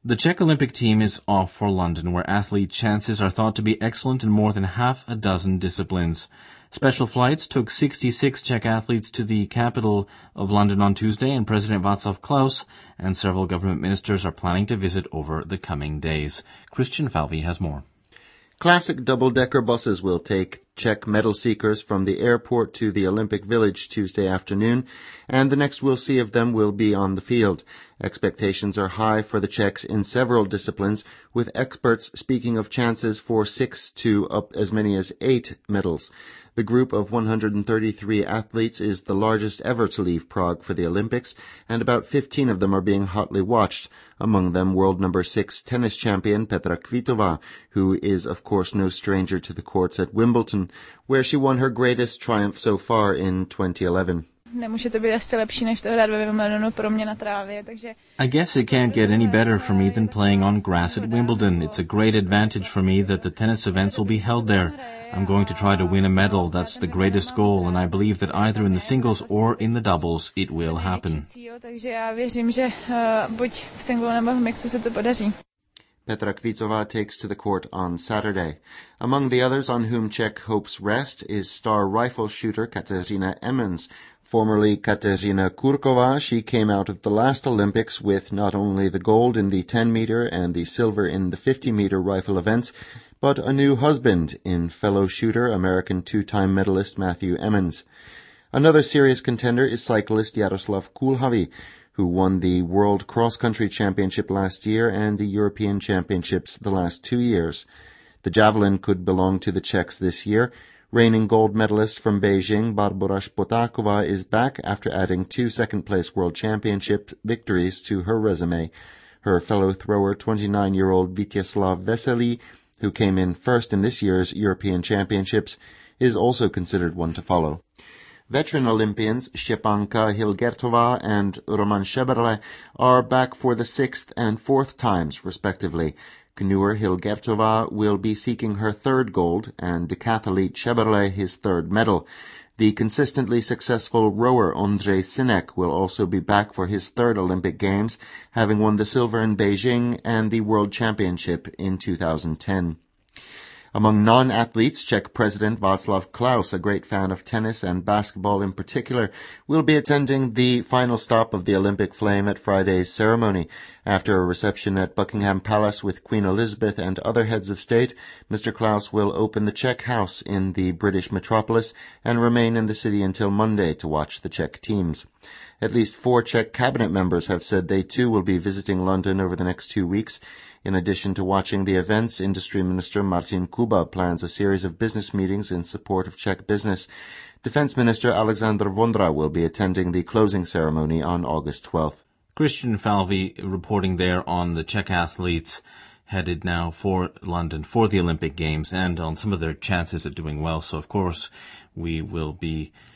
The Czech Olympic team is off for London, where athlete chances are thought to be excellent in more than half a dozen disciplines. Special flights took 66 Czech athletes to the capital of London on Tuesday, and President Václav Klaus and several government ministers are planning to visit over the coming days. Christian Falvey has more. Classic double-decker buses will take Czech medal seekers from the airport to the Olympic Village Tuesday afternoon, and the next we'll see of them will be on the field. Expectations are high for the Czechs in several disciplines, with experts speaking of chances for 6 to up as many as 8 medals. The group of 133 athletes is the largest ever to leave Prague for the Olympics, and about 15 of them are being hotly watched, among them world number 6 tennis champion Petra Kvitova, who is of course no stranger to the courts at Wimbledon, where she won her greatest triumph so far in 2011. I guess it can't get any better for me than playing on grass at Wimbledon. It's a great advantage for me that the tennis events will be held there. I'm going to try to win a medal. That's the greatest goal, and I believe that either in the singles or in the doubles it will happen. Petra Kvitova takes to the court on Saturday. Among the others on whom Czech hopes rest is star rifle shooter Kateřina Emmons. Formerly Kateřina Kurková, she came out of the last Olympics with not only the gold in the 10-meter and the silver in the 50-meter rifle events, but a new husband in fellow shooter, American two-time medalist Matthew Emmons. Another serious contender is cyclist Jaroslav Kulhavý, who won the World Cross Country Championship last year and the European Championships the last 2 years. The javelin could belong to the Czechs this year. Reigning gold medalist from Beijing, Barbora Spotáková, is back after adding 2 second-place World Championship victories to her resume. Her fellow thrower, 29-year-old Vítězslav Veselý, who came in first in this year's European Championships, is also considered one to follow. Veteran Olympians Štěpánka Hilgertová and Roman Šeberle are back for the 6th and 4th times, respectively. Canoer Hilgertová will be seeking her 3rd gold, and decathlete Šeberle his 3rd medal. The consistently successful rower Ondřej Synek will also be back for his 3rd Olympic Games, having won the silver in Beijing and the World Championship in 2010. Among non-athletes, Czech President Václav Klaus, a great fan of tennis and basketball in particular, will be attending the final stop of the Olympic flame at Friday's ceremony. After a reception at Buckingham Palace with Queen Elizabeth and other heads of state, Mr. Klaus will open the Czech House in the British metropolis and remain in the city until Monday to watch the Czech teams. At least 4 Czech cabinet members have said they too will be visiting London over the next 2 weeks. In addition to watching the events, Industry Minister Martin Kuba plans a series of business meetings in support of Czech business. Defense Minister Alexander Vondra will be attending the closing ceremony on August 12th. Christian Falvey reporting there on the Czech athletes headed now for London for the Olympic Games and on some of their chances at doing well. So, of course, we will be